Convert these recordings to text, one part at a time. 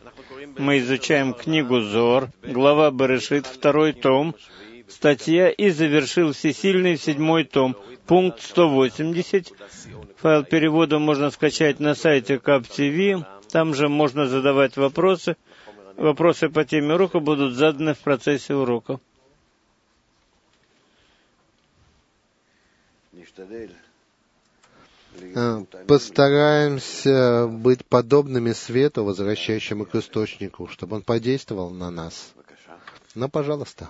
Мы изучаем книгу Зоар, глава Берешит, 2 том, статья «И завершил Всесильный» в 7 том, пункт 180. Файл перевода можно скачать на сайте КАП-ТВ. Там же можно задавать вопросы. Вопросы по теме урока будут заданы в процессе урока. Постараемся быть подобными свету, возвращающему к источнику, чтобы он подействовал на нас. Ну, пожалуйста.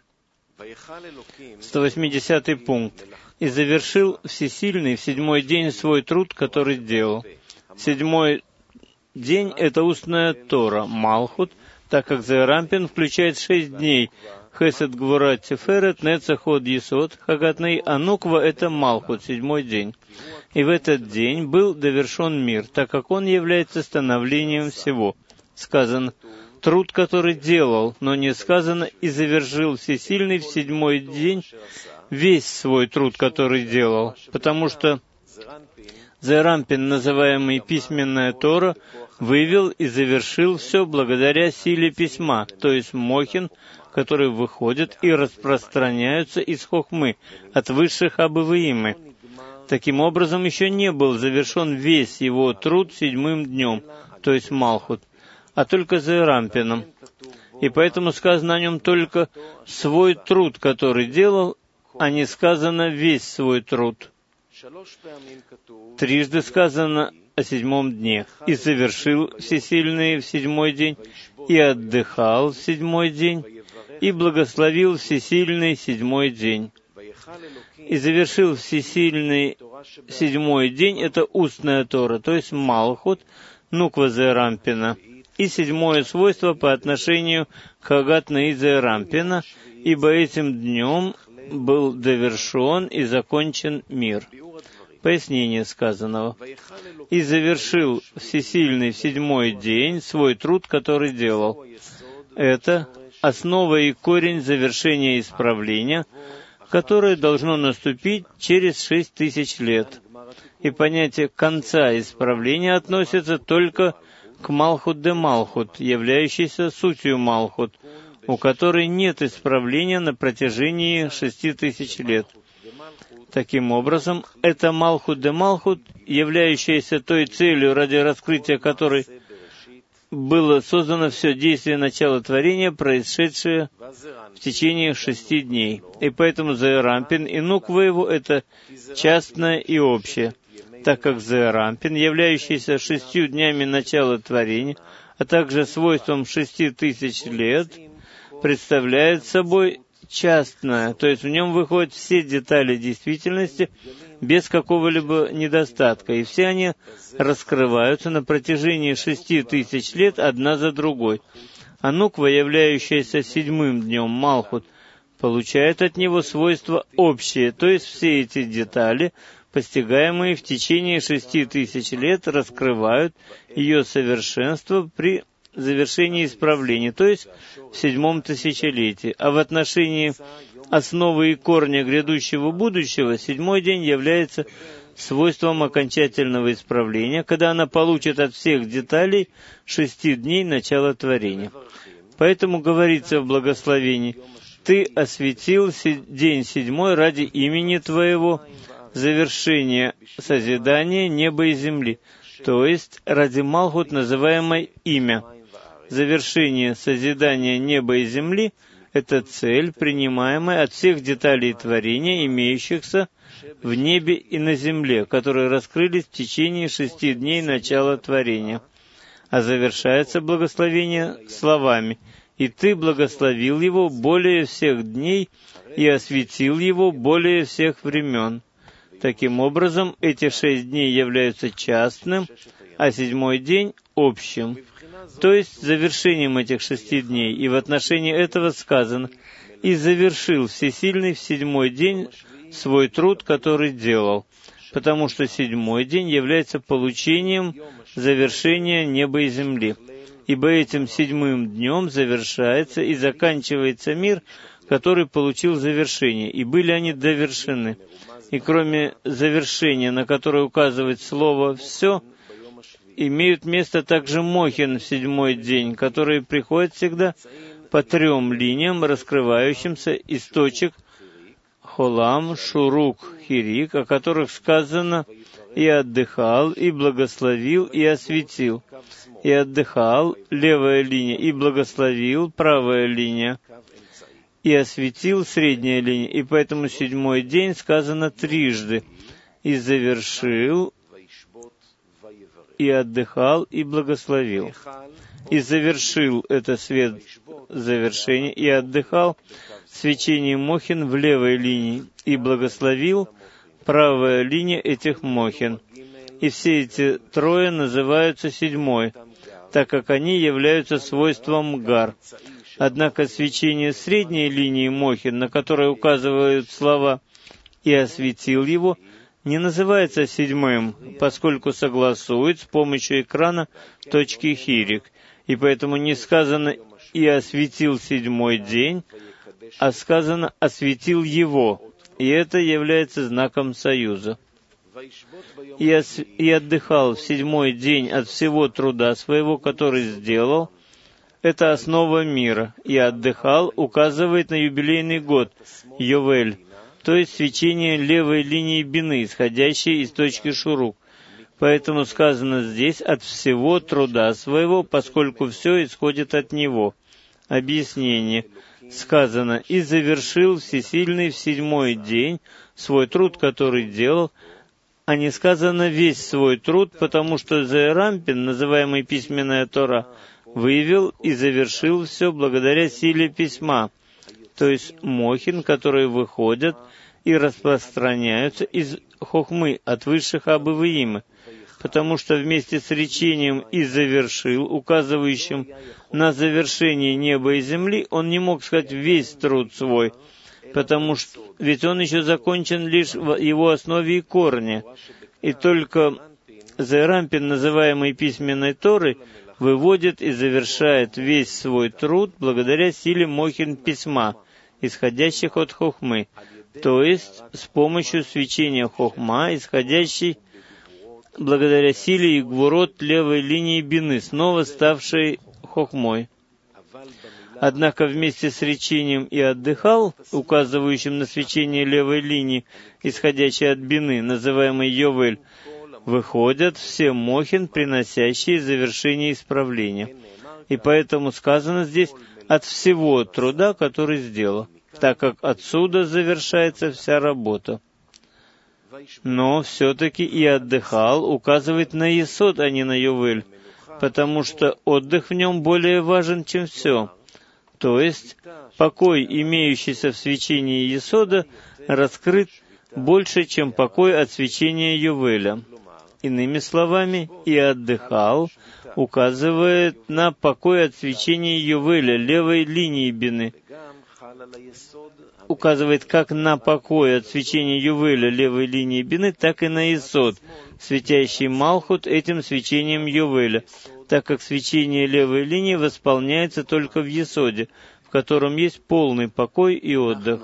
180 пункт. «И завершил Всесильный в 7 день свой труд, который делал». 7 день — это устная Тора, Малхут, так как Зерампин включает 6 дней. Хесед, Гвура, Тиферет, Нецах, Ход, Есод, Хагатный, а Нуква — это Малхут, 7 день. И в этот день был довершен мир, так как он является становлением всего. Сказано «труд, который делал», но не сказано «и завершил Всесильный в 7 день весь свой труд, который делал», потому что Зерампин, называемый письменная Тора, вывел и завершил все благодаря силе письма, то есть мохин, которые выходят и распространяются из хохмы, от высших абываимы. Таким образом, еще не был завершен весь его труд 7 днем, то есть Малхут, а только Зерампином. И поэтому сказано о нем только «свой труд, который делал», а не сказано «весь свой труд». Трижды сказано о 7 дне. «И завершил Всесильный в 7 день, и отдыхал в 7 день, и благословил Всесильный 7 день». «И завершил Всесильный 7 день» — это устная Тора, то есть Малхут, Нуква Зерампина, и 7 свойство по отношению к Хагатна и Зерампина, ибо этим днем был довершен и закончен мир. Пояснение сказанного. «И завершил Всесильный в 7 день свой труд, который делал». Это основа и корень завершения исправления, которое должно наступить через 6000 лет. И понятие конца исправления относится только к Малхут де Малхут, являющейся сутью Малхут, у которой нет исправления на протяжении 6000 лет. Таким образом, это Малхут де Малхут, являющаяся той целью, ради раскрытия которой было создано все действие начала творения, происшедшее в течение 6 дней. И поэтому Зерампин и Нуква его — это частное и общее, так как Зерампин, являющийся 6 днями начала творения, а также свойством 6000 лет, представляет собой частное, то есть в нем выходят все детали действительности без какого-либо недостатка, и все они раскрываются на протяжении 6000 лет одна за другой. А Нуква, являющаяся 7 днем Малхут, получает от него свойства общие, то есть все эти детали, постигаемые в течение 6000 лет, раскрывают ее совершенство при завершении исправления, то есть в 7 тысячелетии. А в отношении основы и корня грядущего будущего 7 день является свойством окончательного исправления, когда она получит от всех деталей 6 дней начала творения. Поэтому говорится в благословении: «Ты осветил день 7 ради имени Твоего, завершения созидания неба и земли», то есть ради Малхут, называемой имя. Завершение созидания неба и земли — это цель, принимаемая от всех деталей творения, имеющихся в небе и на земле, которые раскрылись в течение 6 дней начала творения. А завершается благословение словами: «И ты благословил его более всех дней и осветил его более всех времен». Таким образом, эти 6 дней являются частным, а 7 день — общим, то есть завершением этих 6 дней. И в отношении этого сказано: «И завершил Всесильный в 7 день свой труд, который делал», потому что 7 день является получением завершения неба и земли. Ибо этим 7 днем завершается и заканчивается мир, который получил завершение, и были они довершены. И кроме завершения, на которое указывает слово «все», имеют место также мохин в 7-й день, которые приходят всегда по 3 линиям, раскрывающимся из точек Холам, Шурук, Хирик, о которых сказано «И отдыхал, и благословил, и осветил». И отдыхал, левая линия, и благословил, правая линия, и осветил, средняя линия. И поэтому 7-й день сказано трижды. И завершил, и отдыхал, и благословил. И завершил это свет завершения, и отдыхал свечение мохин в левой линии, и благословил правая линия этих мохин. И все эти трое называются 7-й, так как они являются свойством гар. Однако свечение средней линии мохин, на которое указывают слова «и осветил его», не называется 7-м, поскольку согласует с помощью экрана точки хирик. И поэтому не сказано «и осветил 7-й день», а сказано «осветил его». И это является знаком союза. «И отдыхал в 7-й день от всего труда своего, который сделал». Это основа мира. «И отдыхал» указывает на юбилейный год, Йовель, то есть свечение левой линии бины, исходящей из точки Шурук. Поэтому сказано здесь «от всего труда своего», поскольку все исходит от него. Объяснение. Сказано «и завершил всесильный в 7-й день свой труд, который делал», а не сказано «весь свой труд», потому что Зеэрампин, называемый письменная Тора, выявил и завершил все благодаря силе письма, то есть мохин, которые выходят и распространяются из хохмы от высших абываимы, потому что вместе с речением «и завершил», указывающим на завершение неба и земли, он не мог сказать весь труд свой, потому что ведь он еще закончен лишь в его основе и корне, и только Зеэрампин, называемый письменной Торой, выводит и завершает весь свой труд благодаря силе мохин письма, исходящих от хохмы, то есть с помощью свечения хохма, исходящей благодаря силе и гвурот левой линии бины, снова ставшей хохмой. Однако вместе с речением «и отдыхал», указывающим на свечение левой линии, исходящей от бины, называемой Йовель, выходят все мохин, приносящие завершение исправления. И поэтому сказано здесь «от всего труда, который сделал», так как отсюда завершается вся работа. Но все-таки «и отдыхал» указывает на Есод, а не на Йовель, потому что отдых в нем более важен, чем все. То есть покой, имеющийся в свечении Есода, раскрыт больше, чем покой от свечения Йовеля. Иными словами, «и отдыхал» указывает на покой от свечения Йовеля, левой линии бины. Указывает как на покой от свечения Йовеля, левой линии бины, так и на Есод, светящий Малхут этим свечением Йовеля, так как свечение левой линии восполняется только в Есоде, в котором есть полный покой и отдых.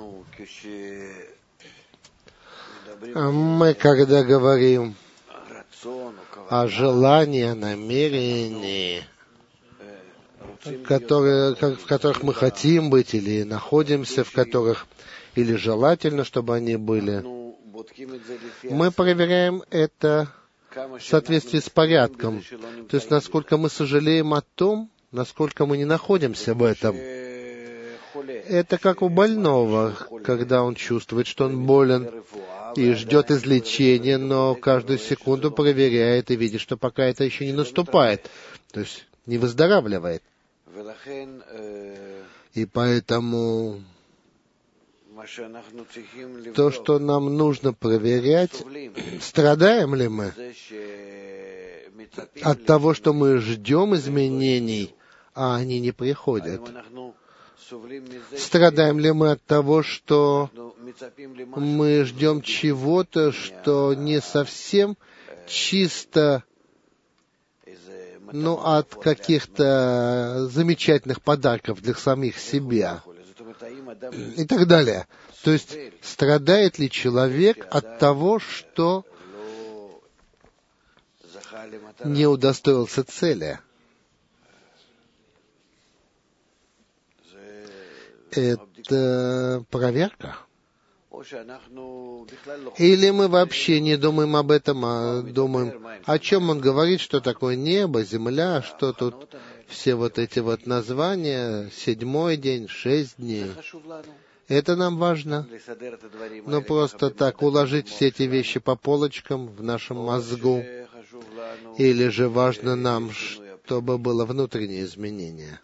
Мы, когда говорим о желании, о намерении, в которых мы хотим быть, или находимся в которых, или желательно, чтобы они были, мы проверяем это в соответствии с порядком. То есть, насколько мы сожалеем о том, насколько мы не находимся в этом. Это как у больного, когда он чувствует, что он болен, и ждет излечения, но каждую секунду проверяет и видит, что пока это еще не наступает, то есть не выздоравливает. И поэтому то, что нам нужно проверять, страдаем ли мы от того, что мы ждем изменений, а они не приходят. Страдаем ли мы от того, что мы ждем чего-то, что не совсем чисто, от каких-то замечательных подарков для самих себя и так далее. То есть, страдает ли человек от того, что не удостоился цели. Это проверка. Или мы вообще не думаем об этом, а думаем, о чем он говорит, что такое небо, земля, что тут все вот эти вот названия, 7-й день, 6 дней. Это нам важно. Но просто так уложить все эти вещи по полочкам в нашем мозгу. Или же важно нам, чтобы было внутреннее изменение.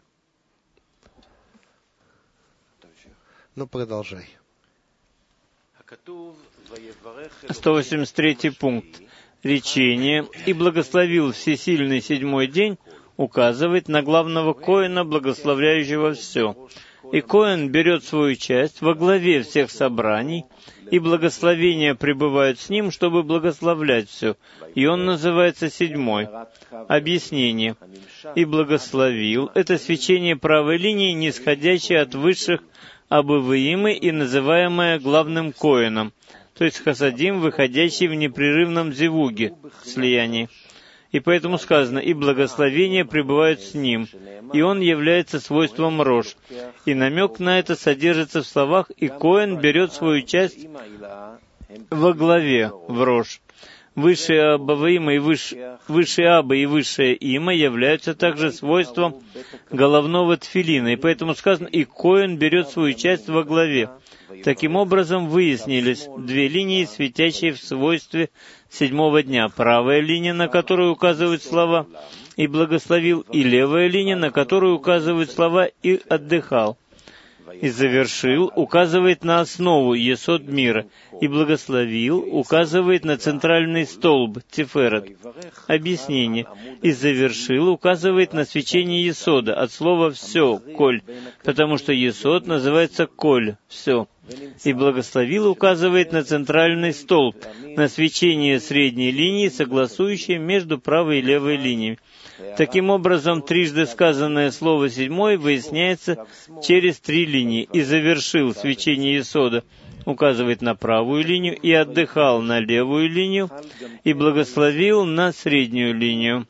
Ну, продолжай. 183 пункт. Речение «И благословил всесильный 7-й день» указывает на главного коэна, благословляющего все. И коэн берет свою часть во главе всех собраний, и благословения пребывают с ним, чтобы благословлять все. И он называется 7-й. Объяснение. «И благословил» — это свечение правой линии, нисходящее от высших Абываимы и называемое главным коэном, то есть хасадим, выходящий в непрерывном зевуге, слиянии. И поэтому сказано, и благословения пребывают с ним, и он является свойством рож. И намек на это содержится в словах, и коэн берет свою часть во главе в рож. Высшие Абаваима и высшие Аба и высшее Има являются также свойством головного тфилина, и поэтому сказано, и коэн берет свою часть во главе. Таким образом, выяснились две линии, светящие в свойстве 7-го дня. Правая линия, на которую указывают слова «и благословил», и левая линия, на которую указывают слова «и отдыхал». «И завершил» указывает на основу есод мира, и благословил указывает на центральный столб тиферет. Объяснение. И завершил указывает на свечение есода от слова «все», «коль», потому что есод называется «коль», «все». И благословил указывает на центральный столб, на свечение средней линии, согласующее между правой и левой линиями. Таким образом, трижды сказанное слово 7-й выясняется через 3 линии. И завершил свечение есода указывает на правую линию, и отдыхал на левую линию, и благословил на среднюю линию.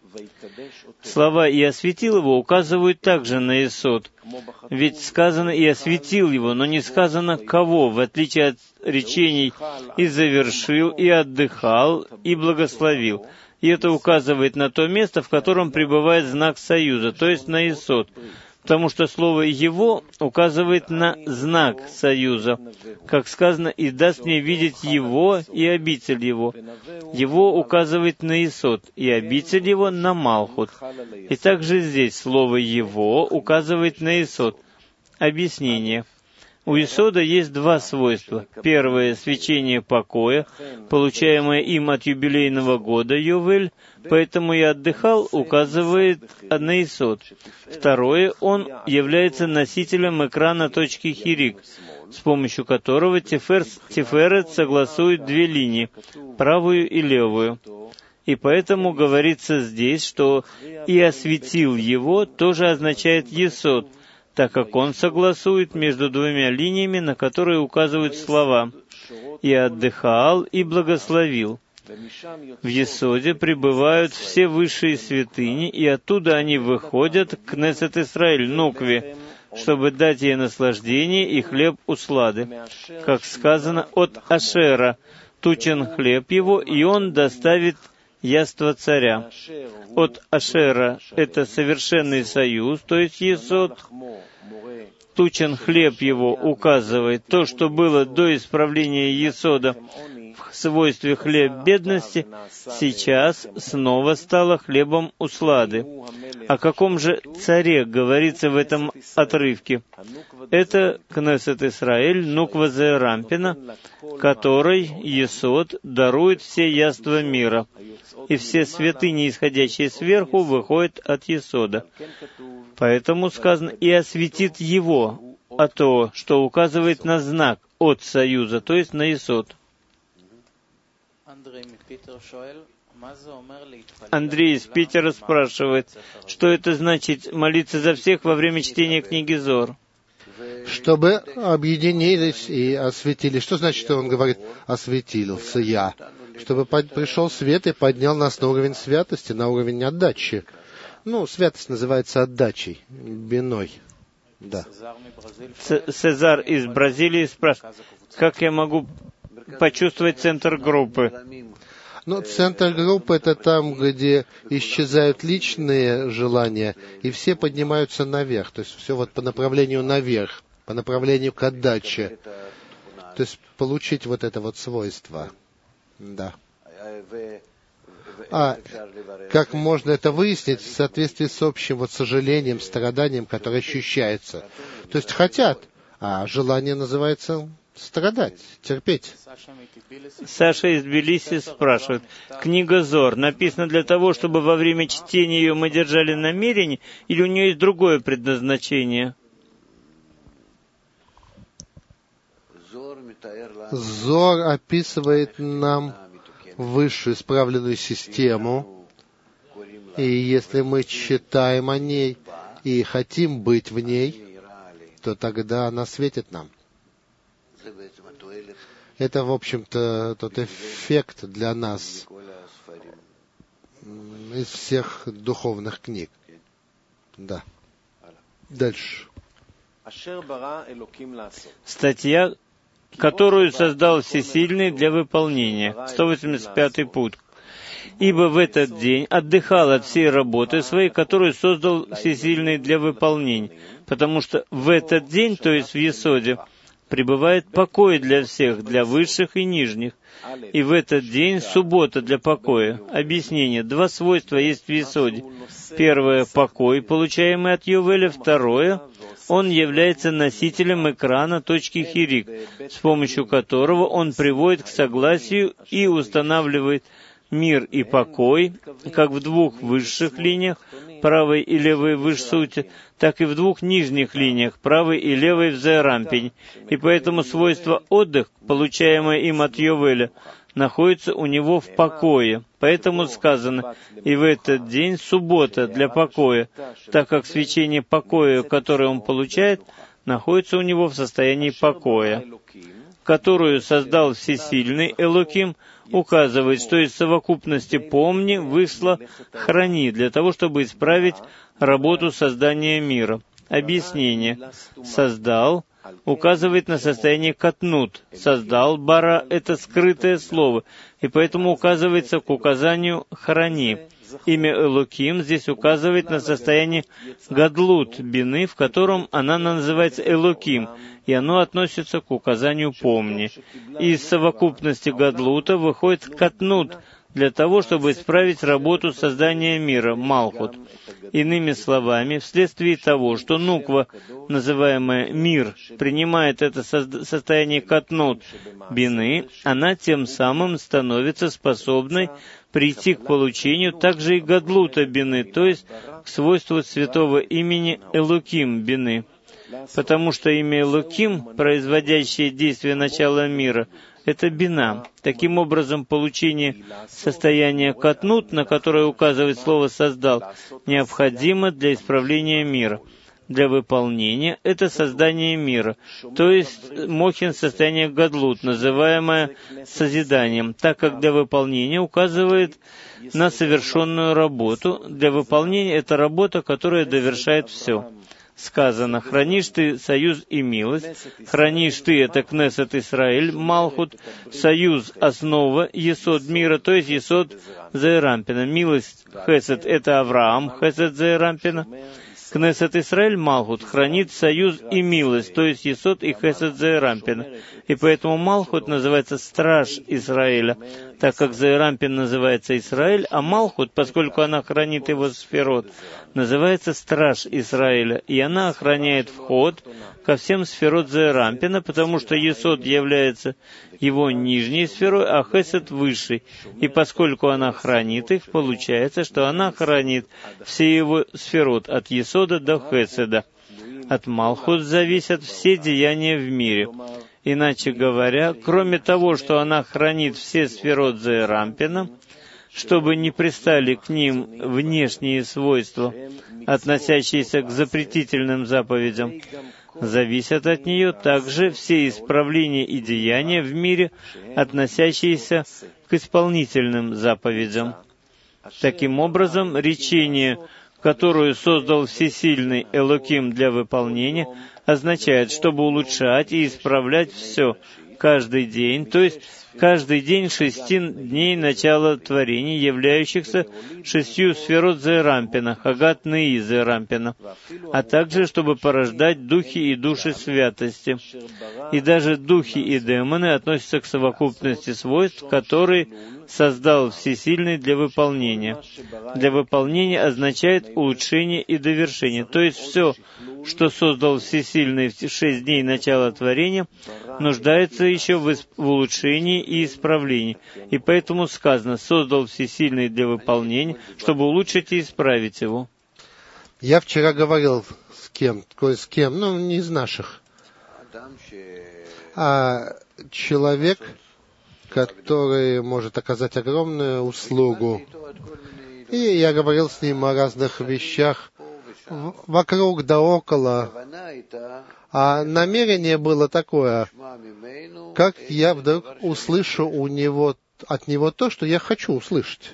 Слова «и осветил его» указывают также на есод. Ведь сказано «и осветил его», но не сказано «кого», в отличие от речений «и завершил», «и отдыхал», «и благословил». И это указывает на то место, в котором пребывает знак союза, то есть на есод, потому что слово «его» указывает на знак союза. Как сказано, «и даст мне видеть его и обитель его». «Его» указывает на есод, и обитель его на Малхут. И также здесь слово «его» указывает на есод. Объяснение. У есода есть 2 свойства. Первое — свечение покоя, получаемое им от юбилейного года Йовель, поэтому и отдыхал указывает на есод. Второе — он является носителем экрана точки Хирик, с помощью которого Тиферет согласует 2 линии, правую и левую. И поэтому говорится здесь, что «и осветил его» тоже означает есод, так как он согласует между 2 линиями, на которые указывают слова «и отдыхал», «и благословил». В Есоде пребывают все высшие святыни, и оттуда они выходят к Кнесет Исраэль, Нукве, чтобы дать ей наслаждение и хлеб услады. Как сказано, от Ашера тучен хлеб его, и он доставит яство царя. От Ашера — это совершенный союз, то есть есод. Тучен хлеб его указывает то, что было до исправления есода в свойстве хлеб бедности, сейчас снова стало хлебом услады. О каком же царе говорится в этом отрывке? Это Кнесет Исраэль, Нуква Зе Рампина, которой есод дарует все яства мира, и все святыни, исходящие сверху, выходят от есода. Поэтому сказано «и осветит его», а то, что указывает на знак от союза, то есть на есод. Андрей из Питера спрашивает, что это значит молиться за всех во время чтения книги Зор? Чтобы объединились и осветились. Что значит, что он говорит «осветился я»? чтобы пришел свет и поднял нас на уровень святости, на уровень отдачи. Святость называется отдачей, биной. Да. Сезар из Бразилии спрашивает, как я могу почувствовать центр группы? Центр группы — это там, где исчезают личные желания, и все поднимаются наверх. То есть все по направлению наверх, по направлению к отдаче. То есть получить это свойство. Да. Как можно это выяснить в соответствии с общим сожалением, страданием, которое ощущается? То есть хотят, а желание называется страдать, терпеть. Саша из Тбилиси спрашивает, книга Зор написана для того, чтобы во время чтения ее мы держали намерение, или у нее есть другое предназначение? Зор описывает нам высшую исправленную систему, и если мы читаем о ней и хотим быть в ней, то тогда она светит нам. Это, в общем-то, тот эффект для нас из всех духовных книг. Да. Дальше. Статья, которую создал Всесильный для выполнения. 185-й пункт. Ибо в этот день отдыхал от всей работы своей, которую создал Всесильный для выполнения. Потому что в этот день, то есть в Есоде, пребывает покой для всех, для высших и нижних. И в этот день суббота для покоя. Объяснение. 2 свойства есть в Есоде. Первое — покой, получаемый от Йовеля. Второе — он является носителем экрана точки Хирик, с помощью которого он приводит к согласию и устанавливает мир и покой, как в 2 высших линиях, правой и левой в Иш-Суте, так и в 2 нижних линиях, правой и левой в Зерампине. И поэтому свойство отдых, получаемое им от Йовеля, находится у него в покое. Поэтому сказано, и в этот день суббота для покоя, так как свечение покоя, которое он получает, находится у него в состоянии покоя, которую создал Всесильный Элоким, указывает, что из совокупности «помни», «высла», «храни», для того, чтобы исправить работу создания мира. Объяснение. «Создал» указывает на состояние «катнут». «Создал» «бара» — это скрытое слово, и поэтому указывается к указанию «храни». Имя Элоким здесь указывает на состояние гадлут, бины, в котором она называется Элоким, и оно относится к указанию «помни». Из совокупности гадлута выходит катнут, для того, чтобы исправить работу создания мира, Малхут. Иными словами, вследствие того, что нуква, называемая мир, принимает это состояние катнут, бины, она тем самым становится способной прийти к получению также и гадлута бины, то есть к свойству святого имени Элоким бины. Потому что имя Элоким, производящее действие начала мира, это бина. Таким образом, получение состояния катнут, на которое указывает слово «создал», необходимо для исправления мира. Для выполнения это создание мира, то есть мохин состояние гадлут, называемое созиданием, так как для выполнения указывает на совершенную работу. Для выполнения это работа, которая довершает все. Сказано, хранишь ты союз и милость, хранишь ты, это Кнесет Исраэль, Малхут, союз, основа, Есод мира, то есть Есод Зерампина. Милость, Хесед, это Авраам, Хесед Зерампина. Кнесет Исраэль, Малхут, хранит союз и милость, то есть Есод и Хесед Зерампина. И поэтому Малхут называется страж Израиля, так как Зерампин называется Израиль, а Малхут, поскольку она хранит его сферот, называется страж Израиля, и она охраняет вход ко всем сферот Зерампина, потому что Есод является его нижней сферой, а Хесед высшей. И поскольку она хранит их, получается, что она хранит все его сферот от Есода до Хеседа. От Малхут зависят все деяния в мире. Иначе говоря, кроме того, что она хранит все сферот Зерампина, чтобы не пристали к ним внешние свойства, относящиеся к запретительным заповедям, зависят от нее также все исправления и деяния в мире, относящиеся к исполнительным заповедям. Таким образом, речение, которую создал Всесильный Элоким для выполнения, означает, чтобы улучшать и исправлять все каждый день, то есть каждый день 6 дней начала творений, являющихся 6 сферот Зерампина, Хагат Неи Зерампина, а также чтобы порождать духи и души святости. И даже духи и демоны относятся к совокупности свойств, которые создал Всесильный для выполнения. Для выполнения означает улучшение и довершение, то есть все, что создал Всесильный в 6 дней начала творения, нуждается еще в улучшении и исправлении. И поэтому сказано, создал Всесильный для выполнения, чтобы улучшить и исправить его. Я вчера говорил кое с кем, не из наших, а человек, который может оказать огромную услугу. И я говорил с ним о разных вещах, вокруг да около. А намерение было такое, как я вдруг услышу от него то, что я хочу услышать.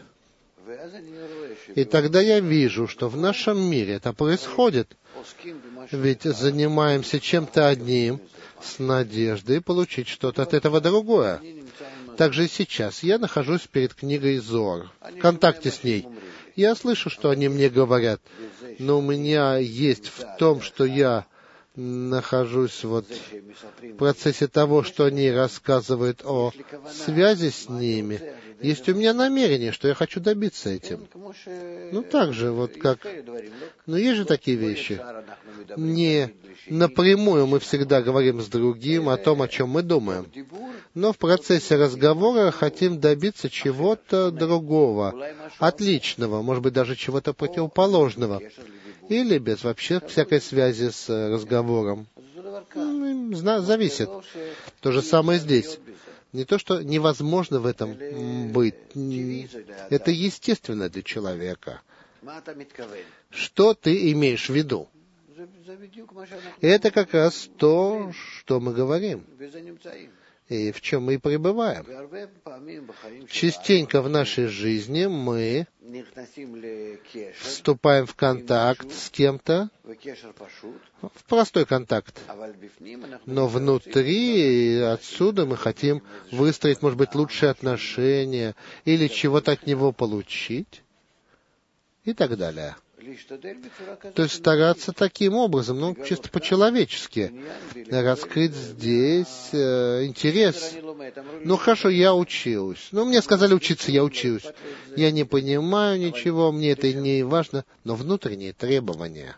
И тогда я вижу, что в нашем мире это происходит. Ведь занимаемся чем-то одним с надеждой получить что-то от этого другое. Также и сейчас я нахожусь перед книгой Зоар, в контакте с ней. Я слышу, что они мне говорят, но у меня есть в том, что я нахожусь в процессе того, что они рассказывают о связи с ними. Есть у меня намерение, что я хочу добиться этим. Так же, есть же такие вещи. Не напрямую мы всегда говорим с другим о том, о чем мы думаем. Но в процессе разговора хотим добиться чего-то другого, отличного, может быть, даже чего-то противоположного. Или без вообще всякой связи с разговором. Зависит. То же самое здесь. Не то, что невозможно в этом быть. Это естественно для человека. Что ты имеешь в виду? Это как раз то, что мы говорим. И в чем мы и пребываем. Частенько в нашей жизни мы вступаем в контакт с кем-то, в простой контакт. Но внутри, отсюда мы хотим выстроить, может быть, лучшие отношения, или чего-то от него получить, и так далее. То есть стараться таким образом, чисто по-человечески, раскрыть здесь интерес. Хорошо, я учусь. Мне сказали учиться, я учусь. Я не понимаю ничего, мне это не важно, но внутренние требования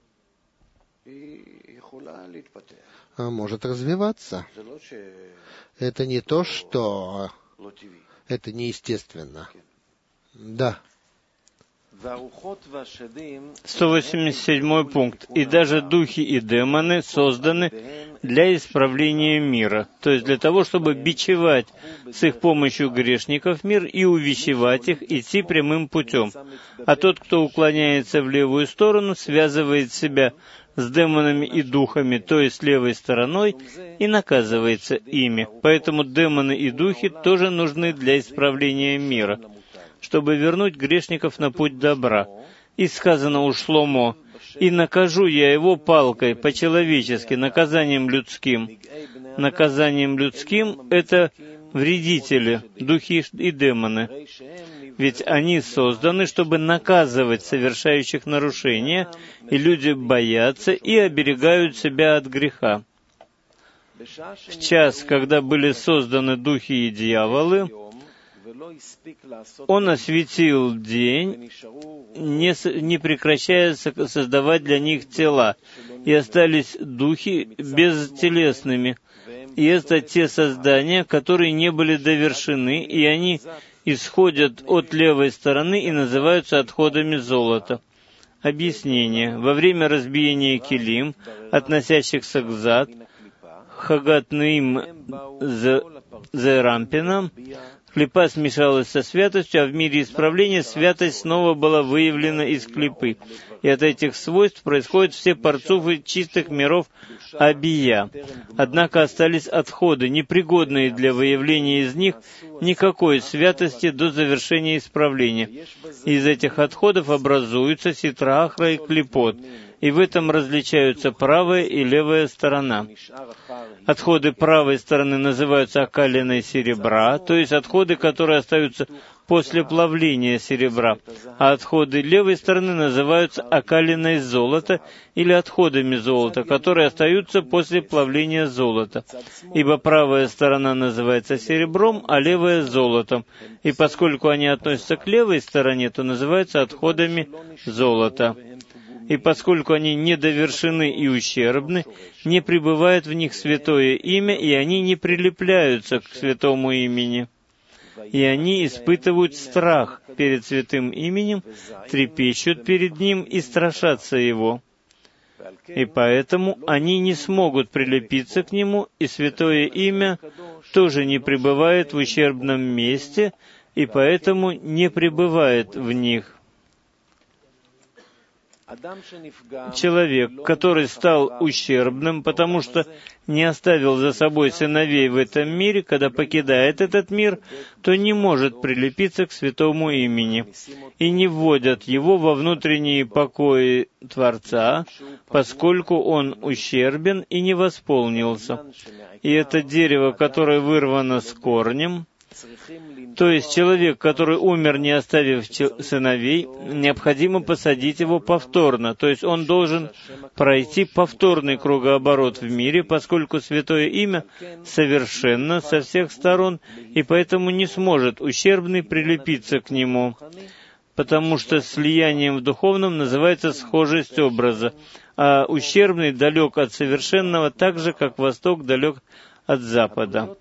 может развиваться. Это не то, что это неестественно. Да. 187 пункт. «И даже духи и демоны созданы для исправления мира», то есть для того, чтобы бичевать с их помощью грешников мир и увещевать их идти прямым путем. А тот, кто уклоняется в левую сторону, связывает себя с демонами и духами, то есть левой стороной, и наказывается ими. Поэтому демоны и духи тоже нужны для исправления мира, чтобы вернуть грешников на путь добра. И сказано у Шломо, «И накажу я его палкой, по-человечески, наказанием людским». Наказанием людским — это вредители, духи и демоны. Ведь они созданы, чтобы наказывать совершающих нарушения, и люди боятся и оберегают себя от греха. В час, когда были созданы духи и дьяволы, Он осветил день, не прекращая создавать для них тела, и остались духи безтелесными. И это те создания, которые не были довершены, и они исходят от левой стороны и называются отходами золота. Объяснение. Во время разбиения килим, относящихся к зад, Хагат Неим Зерампинам, Клипа смешалась со святостью, а в мире исправления святость снова была выявлена из клипы. И от этих свойств происходят все парцуфы чистых миров Абия. Однако остались отходы, непригодные для выявления из них никакой святости до завершения исправления. Из этих отходов образуются ситра ахра и клипот, и в этом различаются правая и левая сторона. Отходы правой стороны называются окалиной серебра, то есть отходы, которые остаются после плавления серебра, а отходы левой стороны называются окалиной золота или отходами золота, которые остаются после плавления золота. Ибо правая сторона называется серебром, а левая — золотом. И поскольку они относятся к левой стороне, то называются отходами золота. И поскольку они недовершены и ущербны, не пребывает в них святое имя, и они не прилепляются к святому имени. И они испытывают страх перед святым именем, трепещут перед ним и страшатся его. И поэтому они не смогут прилепиться к нему, и святое имя тоже не пребывает в ущербном месте, и поэтому не пребывает в них. Человек, который стал ущербным, потому что не оставил за собой сыновей в этом мире, когда покидает этот мир, то не может прилепиться к святому имени, и не вводят его во внутренние покои Творца, поскольку он ущербен и не восполнился. И это дерево, которое вырвано с корнем, то есть человек, который умер, не оставив сыновей, необходимо посадить его повторно, то есть он должен пройти повторный кругооборот в мире, поскольку святое имя совершенно со всех сторон, и поэтому не сможет ущербный прилепиться к нему, потому что слиянием в духовном называется схожесть образа, а ущербный далек от совершенного так же, как Восток далек от Запада.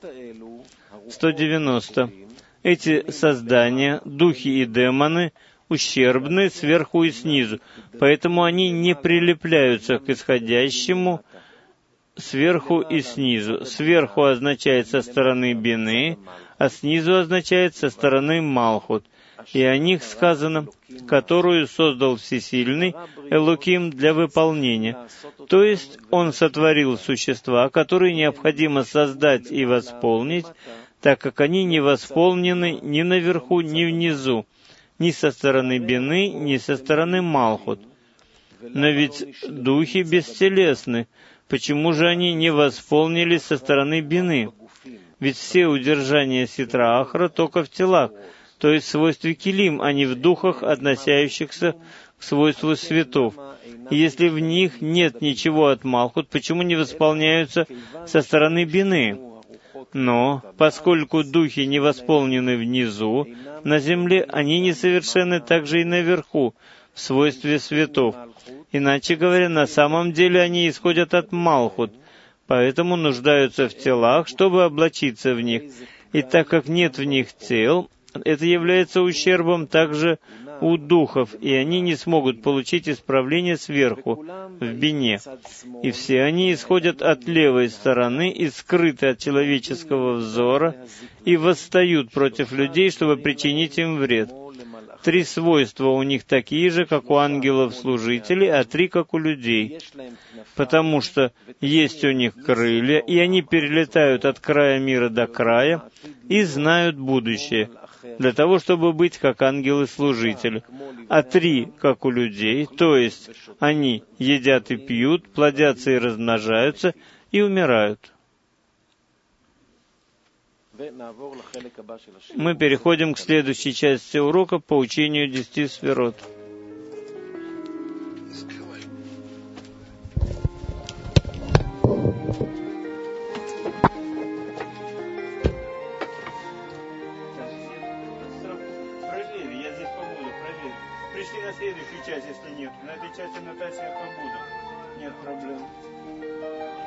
190. Эти создания, духи и демоны, ущербны сверху и снизу, поэтому они не прилепляются к исходящему сверху и снизу. Сверху означает со стороны Бины, а снизу означает со стороны Малхут. И о них сказано, которую создал Всесильный Элоким для выполнения. То есть Он сотворил существа, которые необходимо создать и восполнить, так как они не восполнены ни наверху, ни внизу, ни со стороны Бины, ни со стороны Малхут. Но ведь духи бестелесны. Почему же они не восполнились со стороны Бины? Ведь все удержания ситра ахра только в телах, то есть в свойстве килим, а не в духах, относящихся к свойству светов. И если в них нет ничего от Малхут, почему не восполняются со стороны Бины? Но, поскольку духи не восполнены внизу, на земле, они несовершенны также и наверху, в свойстве светов. Иначе говоря, на самом деле они исходят от Малхут, поэтому нуждаются в телах, чтобы облачиться в них. И так как нет в них тел, это является ущербом также у духов, и они не смогут получить исправление сверху, в бине. И все они исходят от левой стороны и скрыты от человеческого взора, и восстают против людей, чтобы причинить им вред. 3 свойства у них такие же, как у ангелов-служителей, а 3, как у людей. Потому что есть у них крылья, и они перелетают от края мира до края и знают будущее, для того, чтобы быть как ангелы-служители. А 3, как у людей, то есть они едят и пьют, плодятся и размножаются, и умирают. Мы переходим к следующей части урока по учению 10 сферот. Пришли на следующую часть, если нет. На этой части Наталья я побуду. Нет проблем.